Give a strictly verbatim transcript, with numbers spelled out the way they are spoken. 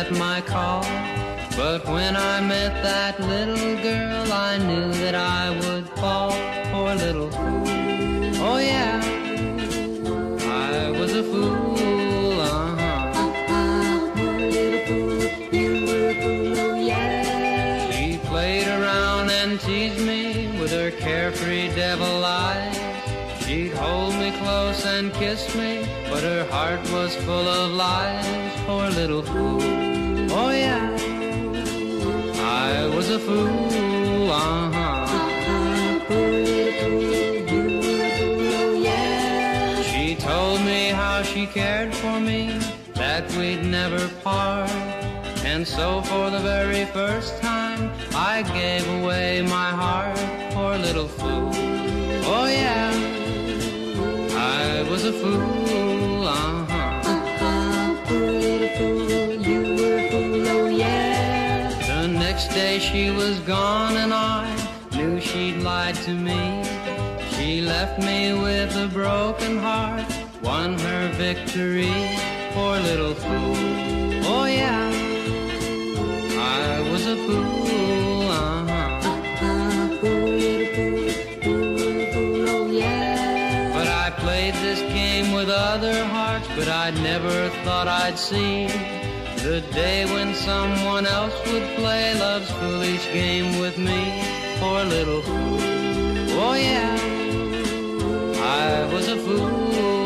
at my call. But when I met that little girl, I knew that I would fall. Poor little fool, oh yeah, I was a fool, uh-huh. Uh-uh, poor little fool, you were a fool, oh yeah. She played around and teased me with her carefree devil eyes. She'd hold me close and kiss me, but her heart was full of lies. Poor little fool, oh yeah, I was a fool, uh-huh. Uh-uh, poor little fool, you were a fool, oh yeah. She told me how she cared for me, that we'd never part. And so for the very first time, I gave away my heart. Poor little fool, oh yeah, I was a fool, uh-huh. Uh-uh, poor little fool, you were a fool, oh yeah. The next day she was gone and I knew she'd lied to me. She left me with a broken heart, won her victory. Poor little fool, oh yeah, I was a fool, uh-huh. Uh-uh, poor little fool, you were a fool, oh yeah. But I played this game with other hearts, but I never thought I'd see the day when someone else would play love's foolish game with me. Poor little fool, oh yeah, I was a fool.